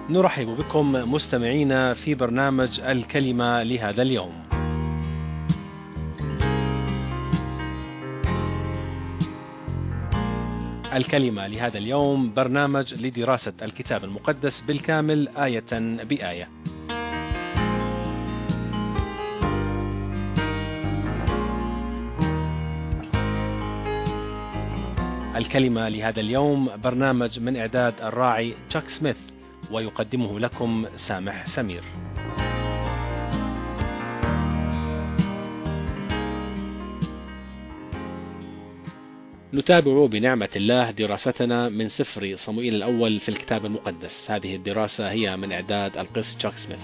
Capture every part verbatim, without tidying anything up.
نرحب بكم مستمعينا في برنامج الكلمة لهذا اليوم. الكلمة لهذا اليوم برنامج لدراسة الكتاب المقدس بالكامل آية بآية. الكلمة لهذا اليوم برنامج من إعداد الراعي تشاك سميث، ويقدمه لكم سامح سمير. نتابع بنعمة الله دراستنا من سفر صموئيل الأول في الكتاب المقدس. هذه الدراسة هي من إعداد القس تشاك سميث.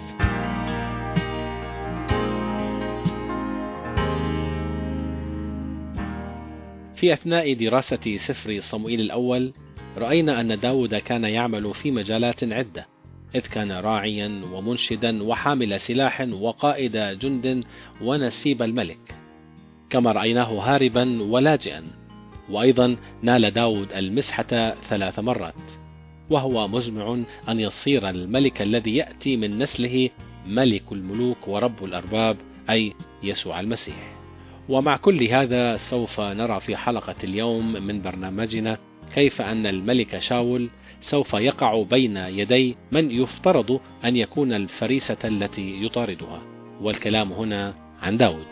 في أثناء دراسة سفر صموئيل الأول رأينا أن داود كان يعمل في مجالات عدة، إذ كان راعيا ومنشدا وحامل سلاح وقائد جند ونسيب الملك، كما رأيناه هاربا ولاجئا. وأيضا نال داود المسحة ثلاث مرات، وهو مزمع أن يصير الملك الذي يأتي من نسله ملك الملوك ورب الأرباب، أي يسوع المسيح. ومع كل هذا سوف نرى في حلقة اليوم من برنامجنا كيف أن الملك شاول سوف يقع بين يدي من يفترض أن يكون الفريسة التي يطاردها، والكلام هنا عن داود.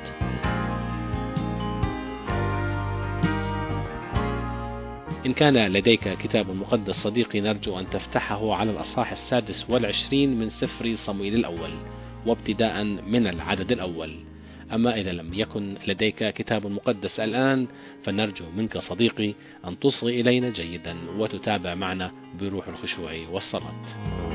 إن كان لديك كتاب مقدس صديقي، نرجو أن تفتحه على الأصحاح السادس والعشرين من سفر صموئيل الأول، وابتداء من العدد الأول. أما إذا لم يكن لديك كتاب مقدس الآن، فنرجو منك صديقي أن تصغي إلينا جيدا وتتابع معنا بروح الخشوع والصلاة.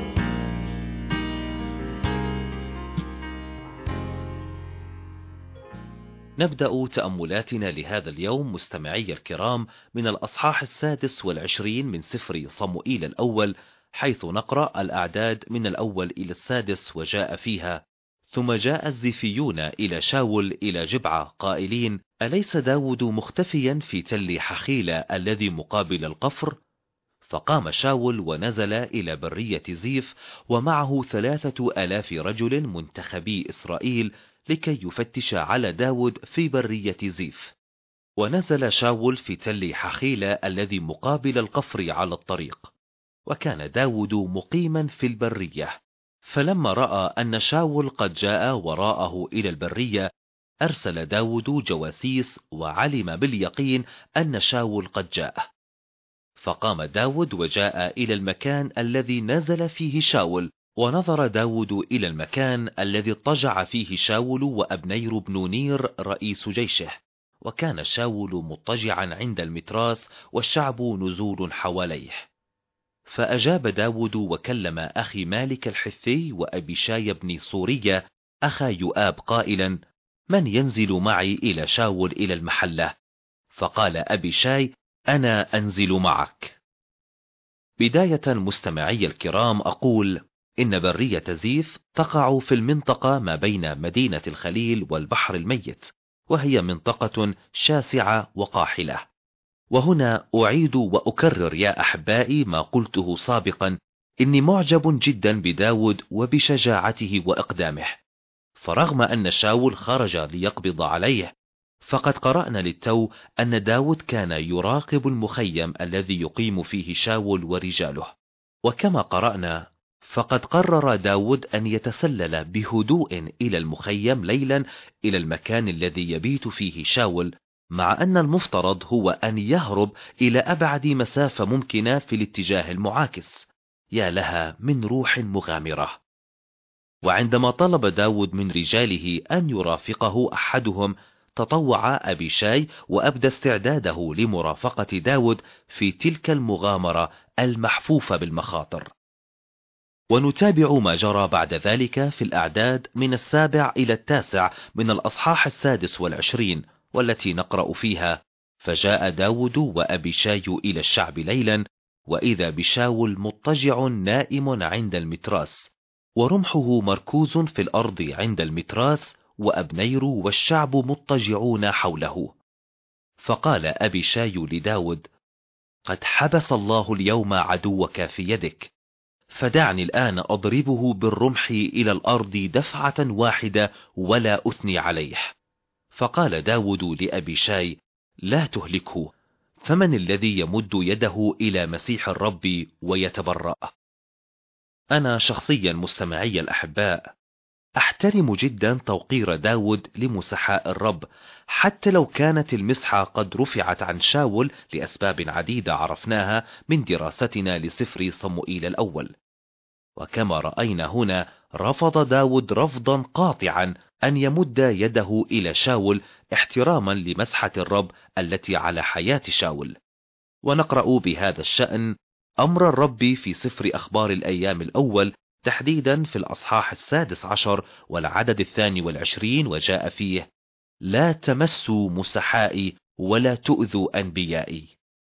نبدأ تأملاتنا لهذا اليوم مستمعي الكرام من الأصحاح السادس والعشرين من سفر صموئيل الأول، حيث نقرأ الأعداد من الأول إلى السادس. وجاء فيها: ثم جاء الزيفيون إلى شاول إلى جبعة قائلين: أليس داود مختفيا في تل حخيلة الذي مقابل القفر؟ فقام شاول ونزل إلى برية زيف، ومعه ثلاثة آلاف رجل منتخبي إسرائيل لكي يفتش على داود في برية زيف. ونزل شاول في تل حخيلة الذي مقابل القفر على الطريق، وكان داود مقيما في البرية. فلما رأى أن شاول قد جاء وراءه إلى البرية، أرسل داود جواسيس، وعلم باليقين أن شاول قد جاء. فقام داود وجاء إلى المكان الذي نزل فيه شاول، ونظر داود إلى المكان الذي اضطجع فيه شاول وأبنير بن نير رئيس جيشه، وكان شاول مضطجعا عند المتراس والشعب نزول حواليه. فأجاب داود وكلم أخي مالك الحثي وأبيشاي بن صورية أخا يؤاب قائلا: من ينزل معي إلى شاول إلى المحلة؟ فقال أبيشاي: أنا أنزل معك. بداية مستمعي الكرام أقول إن برية زيف تقع في المنطقة ما بين مدينة الخليل والبحر الميت، وهي منطقة شاسعة وقاحلة. وهنا أعيد وأكرر يا أحبائي ما قلته سابقا، إني معجب جدا بداود وبشجاعته وإقدامه. فرغم أن شاول خرج ليقبض عليه، فقد قرأنا للتو أن داود كان يراقب المخيم الذي يقيم فيه شاول ورجاله. وكما قرأنا، فقد قرر داود أن يتسلل بهدوء إلى المخيم ليلا إلى المكان الذي يبيت فيه شاول، مع أن المفترض هو أن يهرب إلى أبعد مسافة ممكنة في الاتجاه المعاكس. يا لها من روح مغامرة. وعندما طلب داود من رجاله أن يرافقه أحدهم، تطوع أبيشاي وأبدى استعداده لمرافقة داود في تلك المغامرة المحفوفة بالمخاطر. ونتابع ما جرى بعد ذلك في الأعداد من السابع إلى التاسع من الأصحاح السادس والعشرين، والتي نقرأ فيها: فجاء داود وأبيشاي إلى الشعب ليلا، وإذا بشاول مضطجع نائم عند المتراس، ورمحه مركوز في الأرض عند المتراس، وأبنير والشعب مضطجعون حوله. فقال أبيشاي لداود: قد حبس الله اليوم عدوك في يدك. فدعني الآن أضربه بالرمح إلى الأرض دفعة واحدة ولا أثني عليه. فقال داود لأبي شاي: لا تهلكه، فمن الذي يمد يده إلى مسيح الرب ويتبرأ؟ أنا شخصيا مستمعي الأحباء أحترم جدا توقير داود لمسحاء الرب، حتى لو كانت المسحة قد رفعت عن شاول لأسباب عديدة عرفناها من دراستنا لسفر صموئيل الأول. وكما رأينا هنا، رفض داود رفضا قاطعا أن يمد يده إلى شاول احتراما لمسحة الرب التي على حياة شاول. ونقرأ بهذا الشأن أمر الرب في سفر أخبار الأيام الأول، تحديدا في الأصحاح السادس عشر والعدد الثاني والعشرين، وجاء فيه: لا تمسوا مسحائي ولا تؤذوا أنبيائي.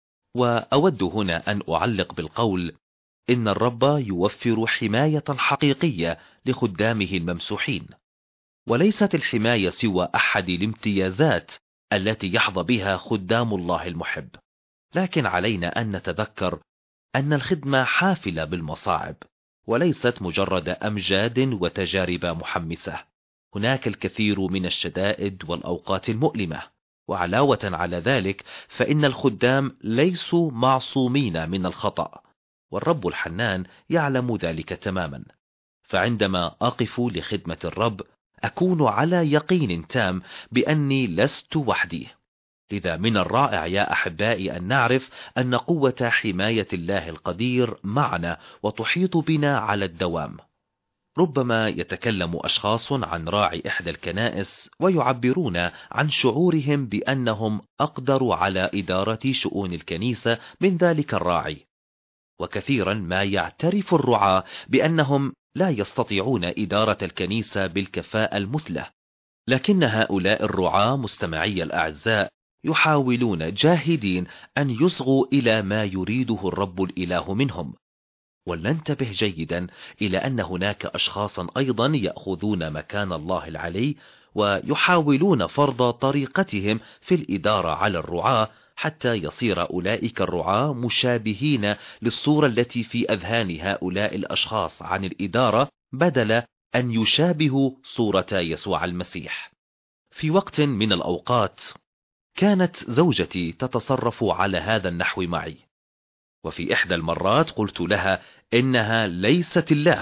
وأود هنا أن أعلق بالقول: إن الرب يوفر حماية حقيقية لخدامه الممسوحين، وليست الحماية سوى أحد الامتيازات التي يحظى بها خدام الله المحب. لكن علينا أن نتذكر أن الخدمة حافلة بالمصاعب، وليست مجرد أمجاد وتجارب محمسة. هناك الكثير من الشدائد والأوقات المؤلمة، وعلاوة على ذلك فإن الخدام ليسوا معصومين من الخطأ، والرب الحنان يعلم ذلك تماما. فعندما أقف لخدمة الرب أكون على يقين تام بأني لست وحدي. لذا من الرائع يا أحبائي أن نعرف أن قوة حماية الله القدير معنا وتحيط بنا على الدوام. ربما يتكلم أشخاص عن راعي إحدى الكنائس ويعبرون عن شعورهم بأنهم أقدروا على إدارة شؤون الكنيسة من ذلك الراعي، وكثيرا ما يعترف الرعاة بأنهم لا يستطيعون إدارة الكنيسة بالكفاءة المثلى. لكن هؤلاء الرعاة مستمعي الأعزاء يحاولون جاهدين أن يصغوا إلى ما يريده الرب الإله منهم. ولننتبه جيدا إلى أن هناك أشخاصا أيضا يأخذون مكان الله العلي ويحاولون فرض طريقتهم في الإدارة على الرعاة، حتى يصير أولئك الرعاة مشابهين للصورة التي في أذهان هؤلاء الأشخاص عن الإدارة، بدل أن يشابهوا صورة يسوع المسيح. في وقت من الأوقات كانت زوجتي تتصرف على هذا النحو معي، وفي إحدى المرات قلت لها إنها ليست الله،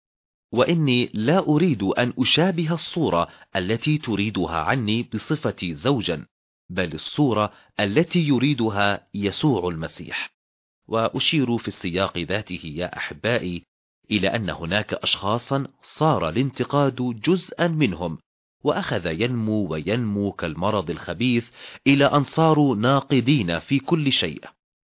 وإني لا أريد أن أشابه الصورة التي تريدها عني بصفتي زوجا، بل الصورة التي يريدها يسوع المسيح. وأشير في السياق ذاته يا أحبائي إلى أن هناك أشخاصا صار الانتقاد جزءا منهم، وأخذ ينمو وينمو كالمرض الخبيث إلى أن صاروا ناقدين في كل شيء.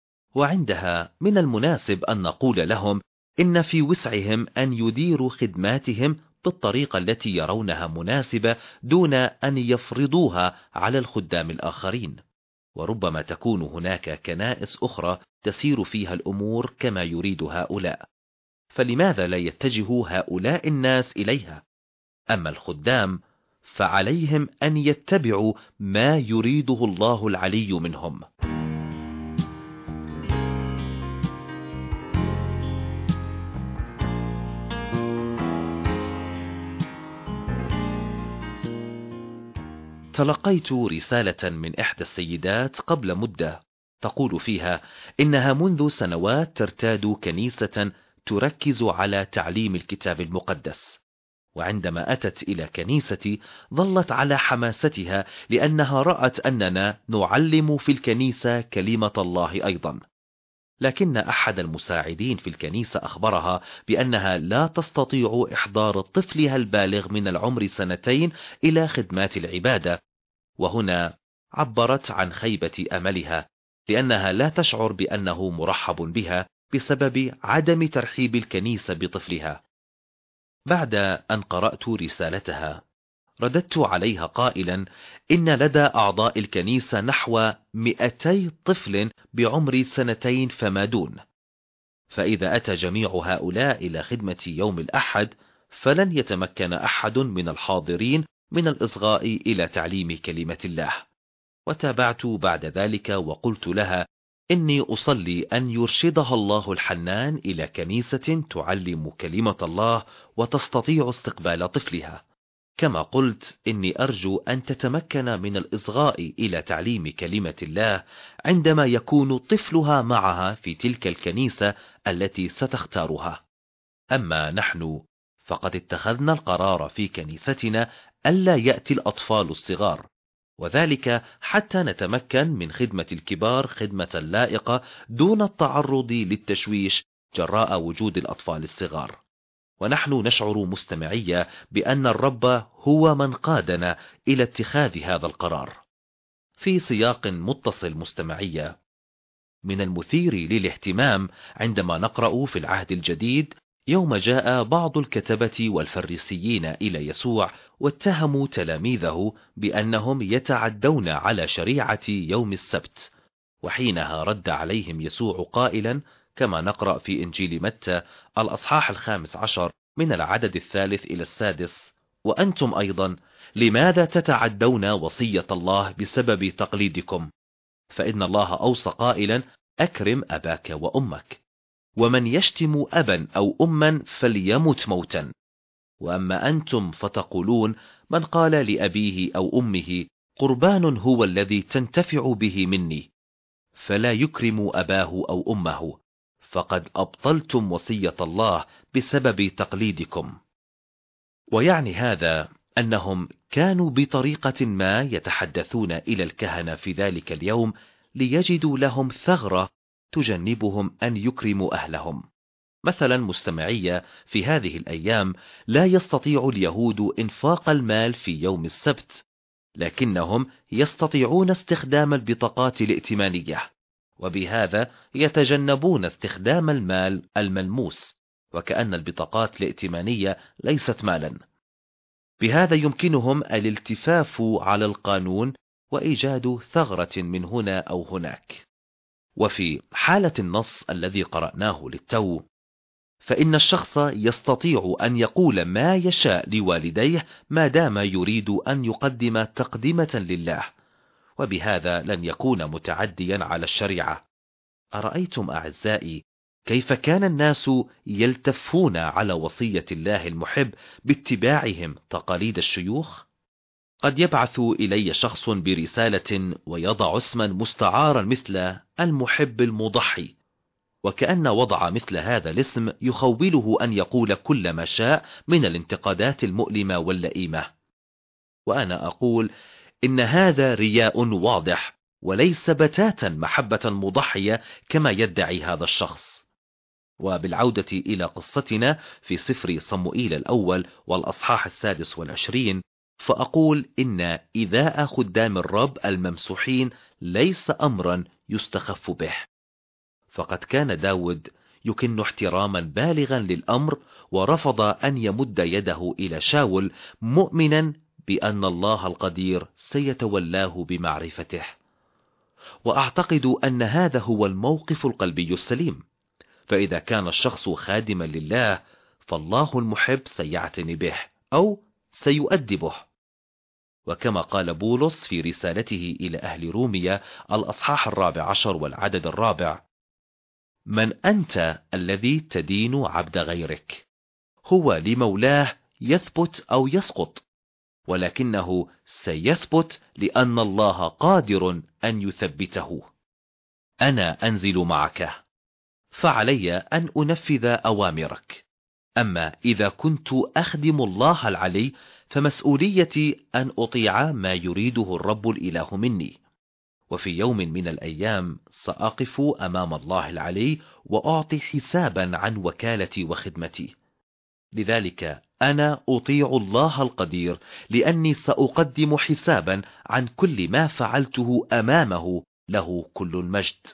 وعندها من المناسب أن نقول لهم إن في وسعهم أن يديروا خدماتهم بالطريقة التي يرونها مناسبة دون أن يفرضوها على الخدام الآخرين. وربما تكون هناك كنائس أخرى تسير فيها الأمور كما يريد هؤلاء، فلماذا لا يتجه هؤلاء الناس إليها؟ أما الخدام فعليهم أن يتبعوا ما يريده الله العلي منهم. تلقيت رسالة من إحدى السيدات قبل مدة تقول فيها إنها منذ سنوات ترتاد كنيسة تركز على تعليم الكتاب المقدس، وعندما أتت إلى كنيستي ظلت على حماستها لأنها رأت أننا نعلم في الكنيسة كلمة الله أيضا. لكن أحد المساعدين في الكنيسة أخبرها بأنها لا تستطيع إحضار طفلها البالغ من العمر سنتين إلى خدمات العبادة، وهنا عبرت عن خيبة أملها لأنها لا تشعر بأنه مرحب بها بسبب عدم ترحيب الكنيسة بطفلها. بعد أن قرأت رسالتها رددت عليها قائلا إن لدى أعضاء الكنيسة نحو مئتي طفل بعمر سنتين فما دون، فإذا أتى جميع هؤلاء إلى خدمة يوم الأحد فلن يتمكن أحد من الحاضرين من الإصغاء إلى تعليم كلمة الله. وتابعت بعد ذلك وقلت لها إني أصلي أن يرشدها الله الحنان إلى كنيسة تعلم كلمة الله وتستطيع استقبال طفلها. كما قلت إني أرجو أن تتمكن من الإصغاء إلى تعليم كلمة الله عندما يكون طفلها معها في تلك الكنيسة التي ستختارها. أما نحن فقد اتخذنا القرار في كنيستنا ألا يأتي الأطفال الصغار، وذلك حتى نتمكن من خدمة الكبار خدمة لائقة دون التعرض للتشويش جراء وجود الأطفال الصغار. ونحن نشعر مستمعية بأن الرب هو من قادنا إلى اتخاذ هذا القرار. في سياق متصل مستمعية، من المثير للاهتمام عندما نقرأ في العهد الجديد يوم جاء بعض الكتبة والفريسيين إلى يسوع واتهموا تلاميذه بأنهم يتعدون على شريعة يوم السبت، وحينها رد عليهم يسوع قائلا كما نقرأ في إنجيل متى الأصحاح الخامس عشر من العدد الثالث إلى السادس: وأنتم أيضا لماذا تتعدون وصية الله بسبب تقليدكم؟ فإن الله أوصى قائلا: أكرم أباك وأمك، ومن يشتم أبا أو أما فليمت موتا. وأما أنتم فتقولون: من قال لأبيه أو أمه قربان هو الذي تنتفع به مني، فلا يكرم أباه أو أمه، فقد أبطلتم وصية الله بسبب تقليدكم. ويعني هذا أنهم كانوا بطريقة ما يتحدثون إلى الكهنة في ذلك اليوم ليجدوا لهم ثغرة تجنبهم أن يكرموا أهلهم. مثلا مستمعية، في هذه الأيام لا يستطيع اليهود إنفاق المال في يوم السبت، لكنهم يستطيعون استخدام البطاقات الائتمانية، وبهذا يتجنبون استخدام المال الملموس، وكأن البطاقات الائتمانية ليست مالا. بهذا يمكنهم الالتفاف على القانون وإيجاد ثغرة من هنا أو هناك. وفي حالة النص الذي قرأناه للتو، فإن الشخص يستطيع أن يقول ما يشاء لوالديه ما دام يريد أن يقدم تقدمة لله، وبهذا لن يكون متعديا على الشريعة. أرأيتم أعزائي كيف كان الناس يلتفون على وصية الله المحب باتباعهم تقاليد الشيوخ؟ قد يبعث إلي شخص برسالة ويضع اسما مستعارا مثل المحب المضحي، وكأن وضع مثل هذا الاسم يخوله أن يقول كل ما شاء من الانتقادات المؤلمة واللئيمة. وأنا أقول إن هذا رياء واضح، وليس بتاتا محبة مضحية كما يدعي هذا الشخص. وبالعودة إلى قصتنا في سفر صموئيل الأول والأصحاح السادس والعشرين، فأقول إن إيذاء خدام الرب الممسوحين ليس أمرا يستخف به، فقد كان داود يكن احتراما بالغا للأمر، ورفض أن يمد يده إلى شاول مؤمنا بأن الله القدير سيتولاه بمعرفته. وأعتقد أن هذا هو الموقف القلبي السليم، فإذا كان الشخص خادما لله فالله المحب سيعتني به أو سيؤدبه. وكما قال بولس في رسالته إلى أهل روميا الأصحاح الرابع عشر والعدد الرابع: من أنت الذي تدين عبد غيرك؟ هو لمولاه يثبت أو يسقط، ولكنه سيثبت لأن الله قادر أن يثبته. أنا أنزل معك، فعلي أن أنفذ أوامرك. أما إذا كنت أخدم الله العلي فمسؤوليتي أن أطيع ما يريده الرب الإله مني. وفي يوم من الأيام سأقف أمام الله العلي وأعطي حسابا عن وكالتي وخدمتي. لذلك أنا أطيع الله القدير، لأني سأقدم حسابا عن كل ما فعلته أمامه، له كل المجد.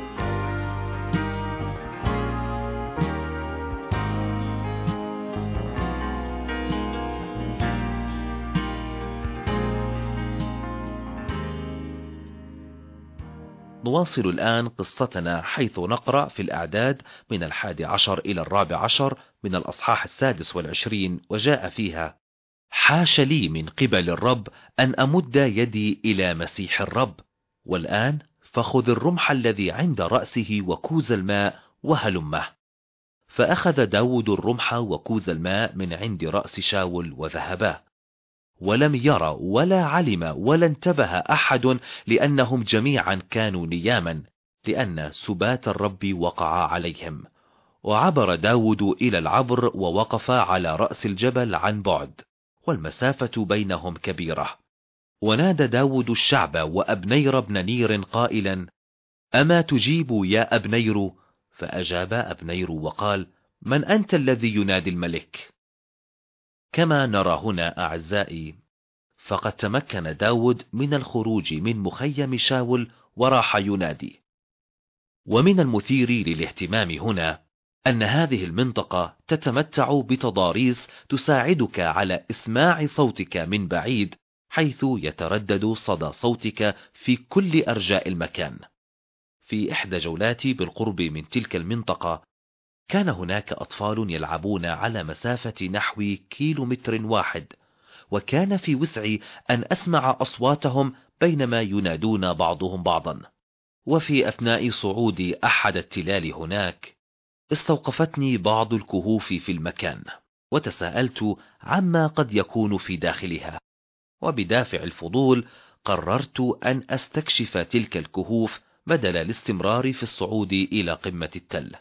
نواصل الآن قصتنا، حيث نقرأ في الأعداد من الحادي عشر إلى الرابع عشر من الأصحاح السادس والعشرين، وجاء فيها: حاش لي من قبل الرب أن أمد يدي إلى مسيح الرب، والآن فخذ الرمح الذي عند رأسه وكوز الماء وهلمه. فأخذ داود الرمح وكوز الماء من عند رأس شاول وذهبا، ولم يرى ولا علم ولا انتبه أحد، لأنهم جميعا كانوا نياما، لأن سبات الرب وقع عليهم. وعبر داود إلى العبر ووقف على رأس الجبل عن بعد، والمسافة بينهم كبيرة. ونادى داود الشعب وأبنير بن نير قائلا: أما تجيب يا أبنير؟ فأجاب أبنير وقال: من أنت الذي ينادي الملك؟ كما نرى هنا أعزائي، فقد تمكن داود من الخروج من مخيم شاول وراح ينادي. ومن المثير للاهتمام هنا أن هذه المنطقة تتمتع بتضاريس تساعدك على إسماع صوتك من بعيد، حيث يتردد صدى صوتك في كل أرجاء المكان. في إحدى جولاتي بالقرب من تلك المنطقة، كان هناك أطفال يلعبون على مسافة نحو كيلومتر واحد، وكان في وسعي أن أسمع أصواتهم بينما ينادون بعضهم بعضا. وفي أثناء صعود أحد التلال هناك، استوقفتني بعض الكهوف في المكان، وتساءلت عما قد يكون في داخلها، وبدافع الفضول قررت أن أستكشف تلك الكهوف بدل الاستمرار في الصعود إلى قمة التل.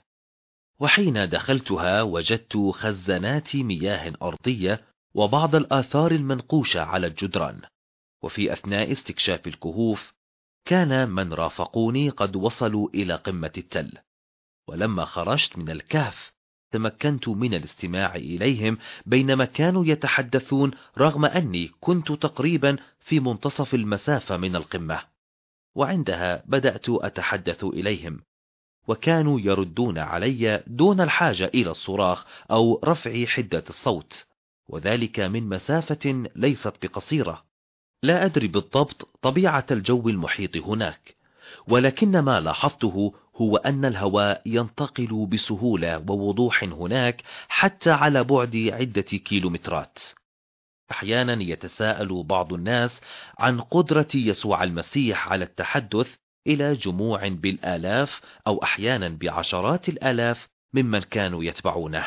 وحين دخلتها وجدت خزانات مياه أرضية وبعض الآثار المنقوشة على الجدران. وفي أثناء استكشاف الكهوف كان من رافقوني قد وصلوا إلى قمة التل، ولما خرجت من الكهف تمكنت من الاستماع إليهم بينما كانوا يتحدثون، رغم أني كنت تقريبا في منتصف المسافة من القمة. وعندها بدأت أتحدث إليهم، وكانوا يردون علي دون الحاجة إلى الصراخ أو رفع حدة الصوت، وذلك من مسافة ليست بقصيرة. لا أدري بالضبط طبيعة الجو المحيط هناك، ولكن ما لاحظته هو أن الهواء ينتقل بسهولة ووضوح هناك حتى على بعد عدة كيلومترات. أحيانا يتساءل بعض الناس عن قدرة يسوع المسيح على التحدث إلى جموع بالآلاف أو أحيانا بعشرات الآلاف ممن كانوا يتبعونه،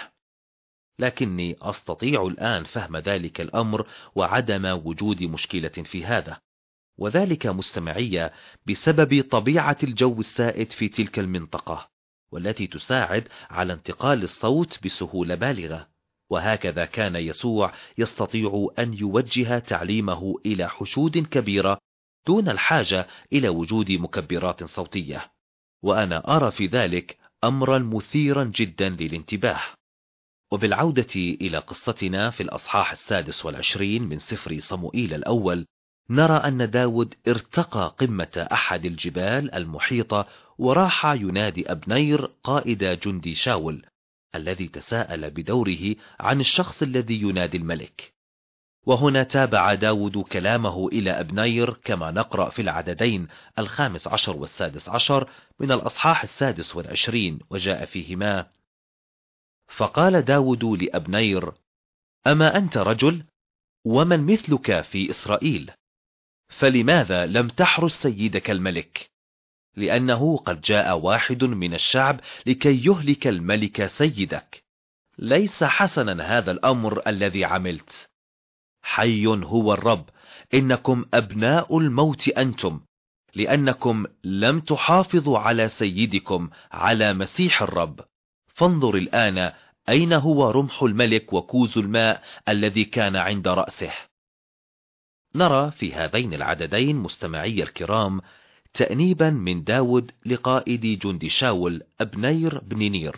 لكني أستطيع الآن فهم ذلك الأمر وعدم وجود مشكلة في هذا، وذلك مستمعية بسبب طبيعة الجو السائد في تلك المنطقة، والتي تساعد على انتقال الصوت بسهولة بالغة. وهكذا كان يسوع يستطيع أن يوجه تعليمه إلى حشود كبيرة دون الحاجة إلى وجود مكبرات صوتية، وأنا أرى في ذلك أمرا مثيرا جدا للانتباه. وبالعودة إلى قصتنا في الأصحاح السادس والعشرين من سفر صموئيل الأول، نرى أن داود ارتقى قمة أحد الجبال المحيطة وراح ينادي أبنير قائد جندي شاول، الذي تساءل بدوره عن الشخص الذي ينادي الملك. وهنا تابع داود كلامه إلى أبنير كما نقرأ في العددين الخامس عشر والسادس عشر من الأصحاح السادس والعشرين، وجاء فيهما: فقال داود لأبنير: أما أنت رجل؟ ومن مثلك في إسرائيل؟ فلماذا لم تحرس سيدك الملك؟ لأنه قد جاء واحد من الشعب لكي يهلك الملك سيدك. ليس حسنا هذا الأمر الذي عملت. حي هو الرب، إنكم أبناء الموت أنتم، لأنكم لم تحافظوا على سيدكم على مسيح الرب. فانظر الآن أين هو رمح الملك وكوز الماء الذي كان عند رأسه. نرى في هذين العددين مستمعي الكرام تأنيبا من داود لقائد جند شاول أبنير بن نير،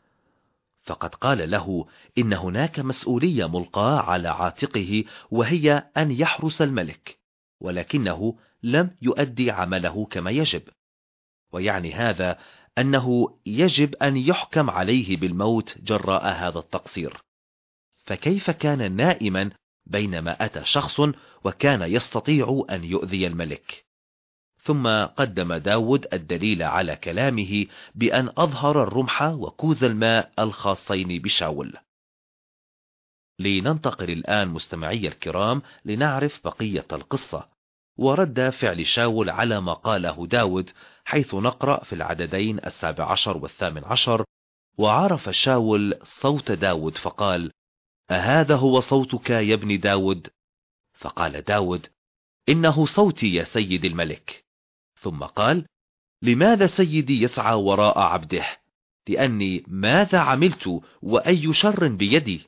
فقد قال له إن هناك مسؤولية ملقاة على عاتقه، وهي أن يحرس الملك، ولكنه لم يؤدي عمله كما يجب. ويعني هذا أنه يجب أن يحكم عليه بالموت جراء هذا التقصير. فكيف كان نائما بينما أتى شخص وكان يستطيع أن يؤذي الملك؟ ثم قدم داود الدليل على كلامه بأن أظهر الرمح وكوز الماء الخاصين بشاول. لننتقل الآن مستمعي الكرام لنعرف بقية القصة، ورد فعل شاول على ما قاله داود، حيث نقرأ في العددين السابع عشر والثامن عشر: وعرف شاول صوت داود فقال: أهذا هو صوتك يا ابن داود؟ فقال داود: إنه صوتي يا سيد الملك. ثم قال: لماذا سيدي يسعى وراء عبده؟ لأني ماذا عملت وأي شر بيدي؟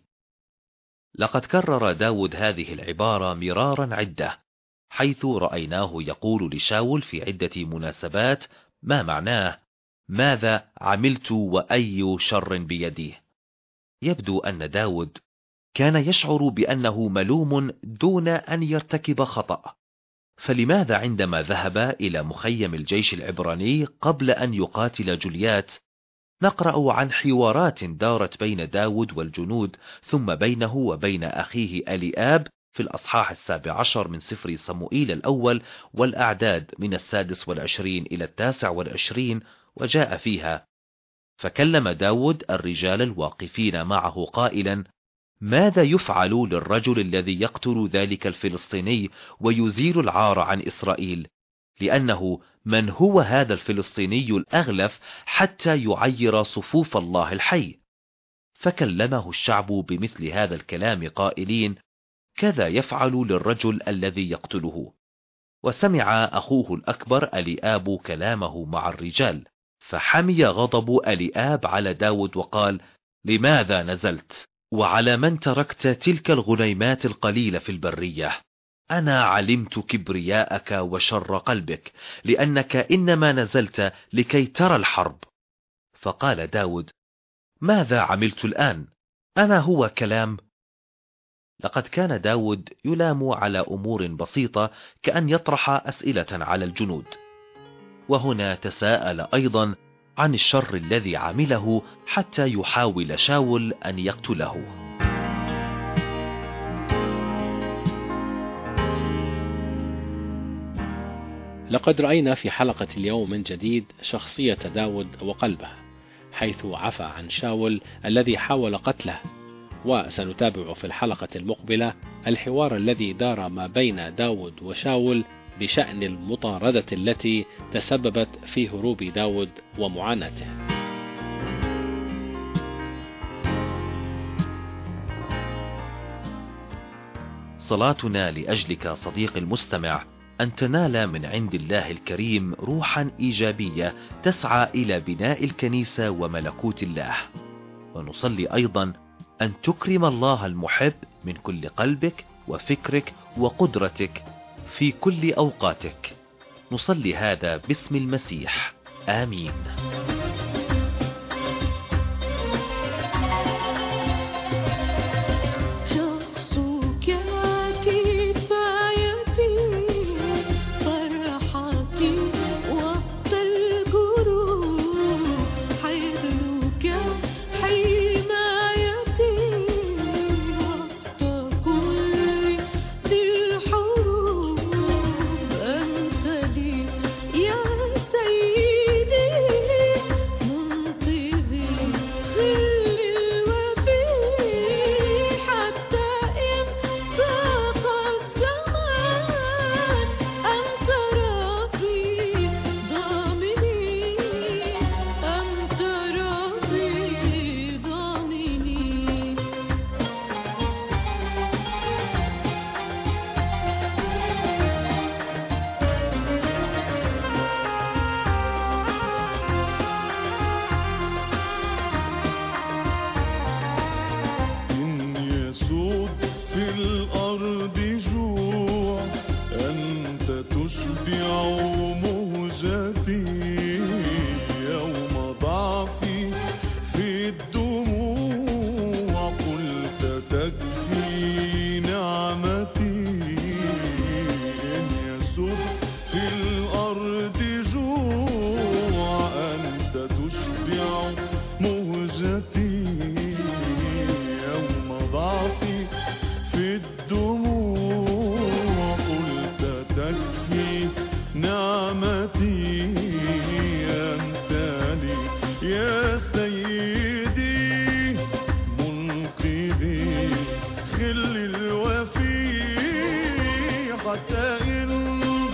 لقد كرر داود هذه العبارة مرارا عدة، حيث رأيناه يقول لشاول في عدة مناسبات ما معناه: ماذا عملت وأي شر بيدي؟ يبدو أن داود كان يشعر بأنه ملوم دون أن يرتكب خطأ، فلماذا عندما ذهب إلى مخيم الجيش العبراني قبل أن يقاتل جوليات نقرأ عن حوارات دارت بين داود والجنود ثم بينه وبين أخيه أليآب في الأصحاح السابع عشر من سفر صموئيل الأول والأعداد من السادس والعشرين إلى التاسع والعشرين، وجاء فيها: فكلم داود الرجال الواقفين معه قائلا: ماذا يفعل للرجل الذي يقتل ذلك الفلسطيني ويزيل العار عن إسرائيل؟ لأنه من هو هذا الفلسطيني الأغلف حتى يعير صفوف الله الحي؟ فكلمه الشعب بمثل هذا الكلام قائلين: كذا يفعل للرجل الذي يقتله. وسمع أخوه الأكبر أليآب كلامه مع الرجال، فحمي غضب أليآب على داود وقال: لماذا نزلت؟ وعلى من تركت تلك الغنيمات القليلة في البرية؟ أنا علمت كبرياءك وشر قلبك، لأنك إنما نزلت لكي ترى الحرب. فقال داود: ماذا عملت الآن؟ أما هو كلام؟ لقد كان داود يلام على أمور بسيطة كأن يطرح أسئلة على الجنود، وهنا تساءل أيضا عن الشر الذي عمله حتى يحاول شاول أن يقتله. لقد رأينا في حلقة اليوم من جديد شخصية داود وقلبه، حيث عفى عن شاول الذي حاول قتله، وسنتابع في الحلقة المقبلة الحوار الذي دار ما بين داود وشاول بشأن المطاردة التي تسببت في هروب داود ومعاناته. صلاتنا لأجلك صديق المستمع أن تنال من عند الله الكريم روحا إيجابية تسعى إلى بناء الكنيسة وملكوت الله، ونصلي أيضا أن تكرم الله المحب من كل قلبك وفكرك وقدرتك في كل أوقاتك. نصلي هذا باسم المسيح، آمين. حتى إن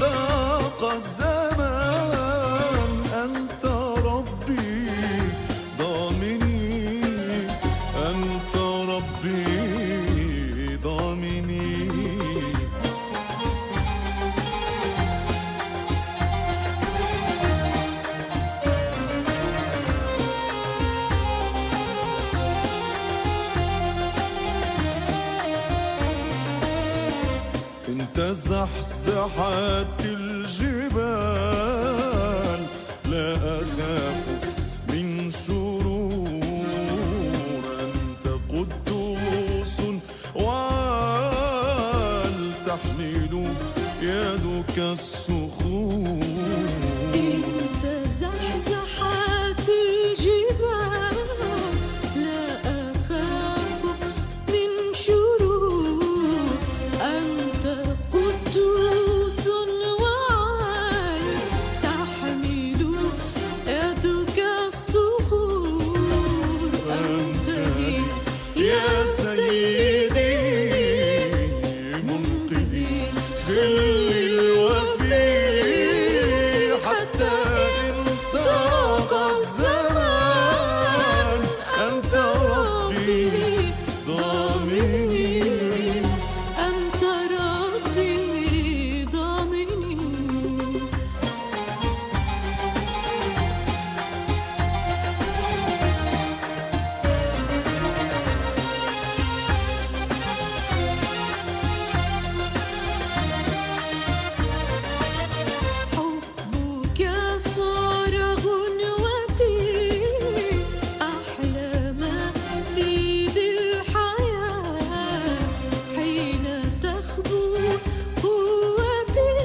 تزحزحت الجبال لا أخاف من شرور، أنت قدوس وعال تحمل يدك الصخور. إن تزحزحت الجبال لا أخاف من شرور، أنت قدوس وعال تحمل يدك الصخور. أنت لي يا سيدي منقذي ظل الوفي، حتى إن ضاق الزمان أنت ربي ضامني، أنت ربي ضامني. حبك صار غنوتي، أحلى ما في ذي الحياة، حين تخبو قوتي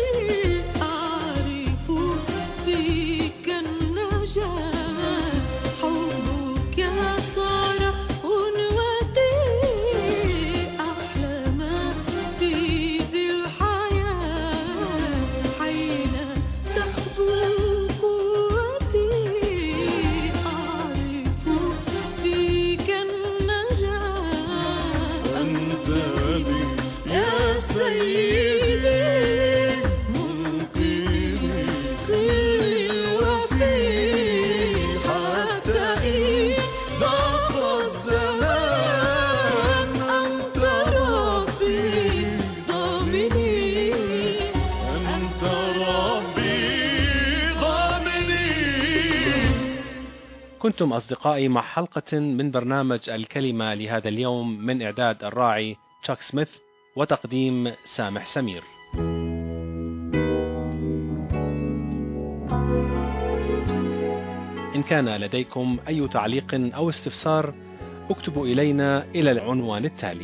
أعرف فيك النجاة. حبك صار غنوتي، أحلى ما في ذي الحياة، حين تخبو قوتي أعرف فيك النجاة. أنت لي يا سيدي منقذي ظل الوفي، حتى إن ضاق الزمان أنت ربي ضامني، أنت ربي ضامني. كنتم أصدقائي مع حلقة من برنامج الكلمة لهذا اليوم، من إعداد الراعي تشاك سميث وتقديم سامح سمير. إن كان لديكم أي تعليق أو استفسار اكتبوا إلينا إلى العنوان التالي: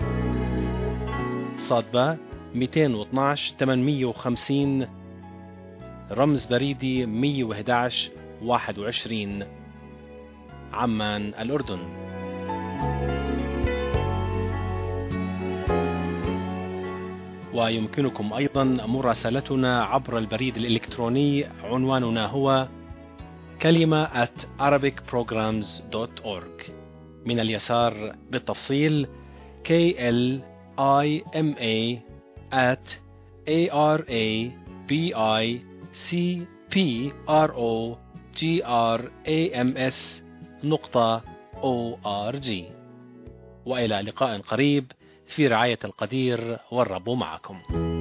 صادبة مئتين واثناشر ثمانمئة وخمسين، رمز بريدي مئة وأحد عشر واحد وعشرين، عمان الأردن. ويمكنكم أيضا مراسلتنا عبر البريد الإلكتروني، عنواننا هو كلمة at arabic programs dot org. من اليسار بالتفصيل K L I M A at A R A B I C P R O G R A M S نقطة O R G. وإلى لقاء قريب في رعاية القدير، والرب معكم.